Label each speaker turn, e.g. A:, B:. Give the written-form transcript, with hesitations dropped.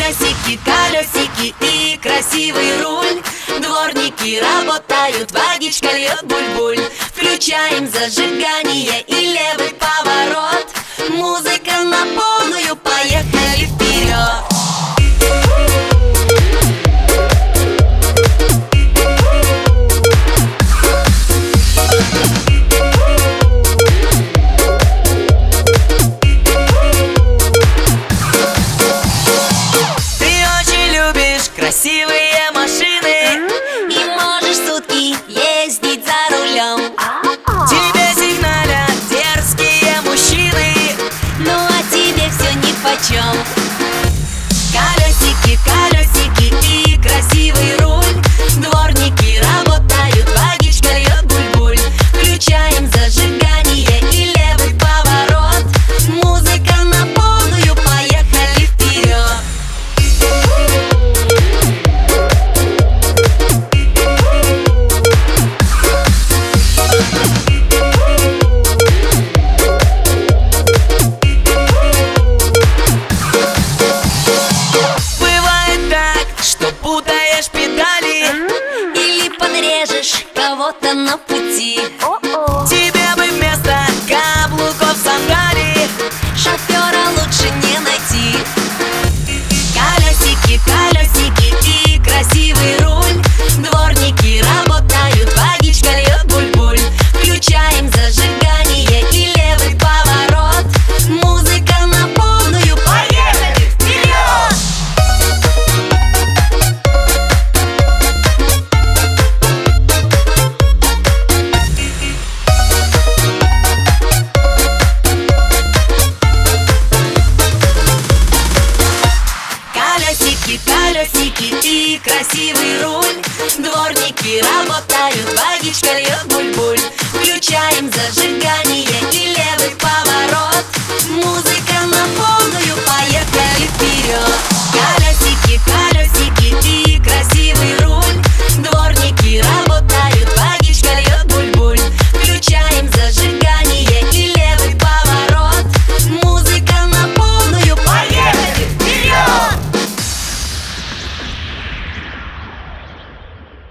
A: Колесики, колесики и красивый руль. Дворники работают, водичка льет буль-буль. Включаем зажигание и левый поворот. Музыка на полную, поехали вперед. Красивые машины и можешь сутки ездить за рулем. Тебе сигналят дерзкие мужчины, ну а тебе все нипочем. Колесики, колесики и красивый руль. Дворники работают, водичка льет буль-буль. Включаем зажигание и левый поворот. Музыка на полную, поехали вперед. Путаешь педали или подрежешь кого-то на пути. Тебе бы вместо каблуков сандали, шофера лучше не найти. Колесики, колесики и красивый руль. Дворники работают, водичка льет буль-буль. Включаем зажигание и левый поворот. Музыка на полную, поехали вперед! Колесики, колесики и красивый руль. Дворники работают, водичка льет буль-буль. Включаем зажигание.